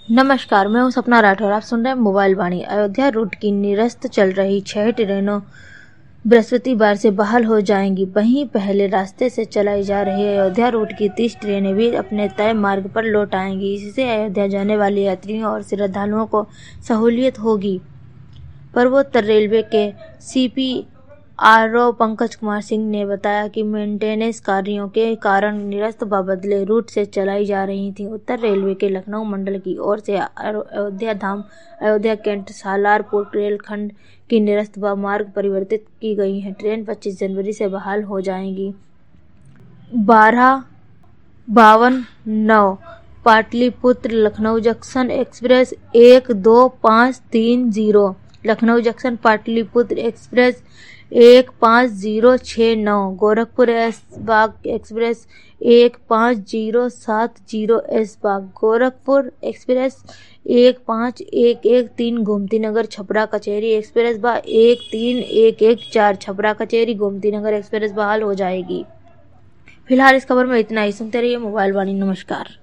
नमस्कार, मैं हूं सपना राठौर। आप सुन रहे हैं मोबाइल वाणी। अयोध्या रूट की निरस्त चल रही 6 ट्रेनों बृहस्पतिवार से बहाल हो जाएंगी। वहीं पहले रास्ते से चलाई जा रही अयोध्या रूट की 30 ट्रेनें भी अपने तय मार्ग पर लौट आएंगी। इससे अयोध्या जाने वाले यात्रियों और श्रद्धालुओं को सहूलियत होगी। पूर्वोत्तर रेलवे के CPRO पंकज कुमार सिंह ने बताया कि मेंटेनेंस कार्यों के कारण निरस्त व बदले रूट से चलाई जा रही थी। उत्तर रेलवे के लखनऊ मंडल की ओर से अयोध्या धाम, अयोध्या कैंट, सालारपुर रेलखंड की निरस्त व मार्ग परिवर्तित की गई है। ट्रेन 25 जनवरी से बहाल हो जाएगी। 12:52 Pataliputra Lucknow junction express 12530, Lucknow junction Pataliputra express 15069, Gorakhpur Aishbagh express 15070, Aishbagh, Gorakhpur express 15113, Gomti Nagar Chhapra Kachahri express 13114, Chhapra कचहरी गोमती नगर एक्सप्रेस बहाल हो जाएगी। फिलहाल इस खबर में इतना ही। सुनते रहिए मोबाइल वाणी। नमस्कार।